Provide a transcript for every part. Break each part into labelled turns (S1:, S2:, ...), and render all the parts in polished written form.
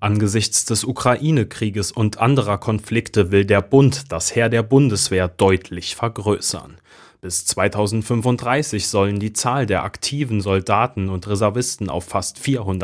S1: Angesichts des Ukraine-Krieges und anderer Konflikte will der Bund das Heer der Bundeswehr deutlich vergrößern. Bis 2035 sollen die Zahl der aktiven Soldaten und Reservisten auf fast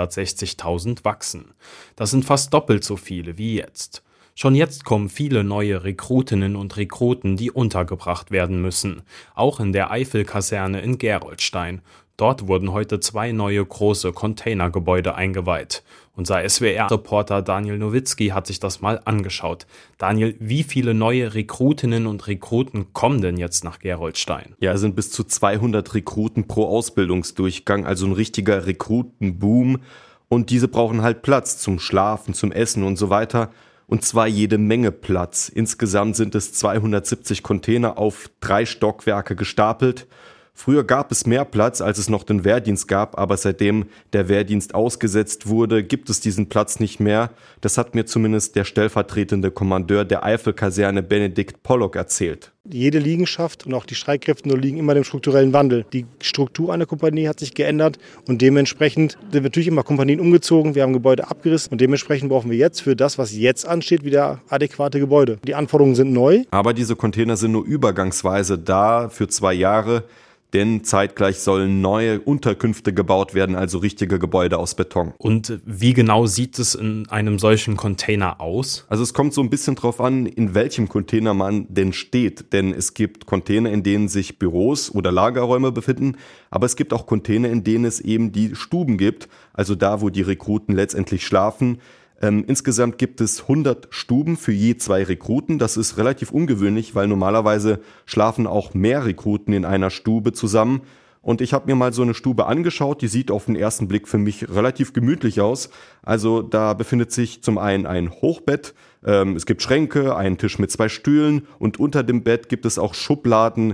S1: 460.000 wachsen. Das sind fast doppelt so viele wie jetzt. Schon jetzt kommen viele neue Rekrutinnen und Rekruten, die untergebracht werden müssen. Auch in der Eifel-Kaserne in Gerolstein. Dort wurden heute 2 neue große Containergebäude eingeweiht. Unser SWR-Reporter Daniel Nowitzki hat sich das mal angeschaut. Daniel, wie viele neue Rekrutinnen und Rekruten kommen denn jetzt nach Gerolstein?
S2: Ja, es sind bis zu 200 Rekruten pro Ausbildungsdurchgang, also ein richtiger Rekrutenboom. Und diese brauchen halt Platz zum Schlafen, zum Essen und so weiter. Und zwar jede Menge Platz. Insgesamt sind es 270 Container auf 3 Stockwerke gestapelt. Früher gab es mehr Platz, als es noch den Wehrdienst gab, aber seitdem der Wehrdienst ausgesetzt wurde, gibt es diesen Platz nicht mehr. Das hat mir zumindest der stellvertretende Kommandeur der Eifel-Kaserne Benedikt Pollock erzählt.
S3: Jede Liegenschaft und auch die Streitkräfte unterliegen immer dem strukturellen Wandel. Die Struktur einer Kompanie hat sich geändert und dementsprechend sind natürlich immer Kompanien umgezogen. Wir haben Gebäude abgerissen und dementsprechend brauchen wir jetzt für das, was jetzt ansteht, wieder adäquate Gebäude. Die Anforderungen sind neu.
S2: Aber diese Container sind nur übergangsweise da für 2 Jahre. Denn zeitgleich sollen neue Unterkünfte gebaut werden, also richtige Gebäude aus Beton.
S1: Und wie genau sieht es in einem solchen Container aus?
S2: Also es kommt so ein bisschen drauf an, in welchem Container man denn steht. Denn es gibt Container, in denen sich Büros oder Lagerräume befinden, aber es gibt auch Container, in denen es eben die Stuben gibt, also da, wo die Rekruten letztendlich schlafen. Insgesamt gibt es 100 Stuben für je 2 Rekruten. Das ist relativ ungewöhnlich, weil normalerweise schlafen auch mehr Rekruten in einer Stube zusammen. Und ich habe mir mal so eine Stube angeschaut, die sieht auf den ersten Blick für mich relativ gemütlich aus. Also da befindet sich zum einen ein Hochbett, es gibt Schränke, einen Tisch mit 2 Stühlen und unter dem Bett gibt es auch Schubladen,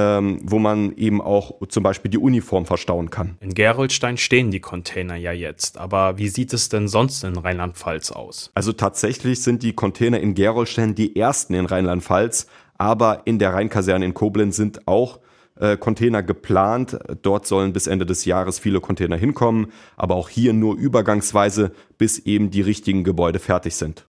S2: wo man eben auch zum Beispiel die Uniform verstauen kann.
S1: In Gerolstein stehen die Container ja jetzt, aber wie sieht es denn sonst in Rheinland-Pfalz aus?
S2: Also tatsächlich sind die Container in Gerolstein die ersten in Rheinland-Pfalz, aber in der Rheinkaserne in Koblenz sind auch Container geplant. Dort sollen bis Ende des Jahres viele Container hinkommen, aber auch hier nur übergangsweise, bis eben die richtigen Gebäude fertig sind.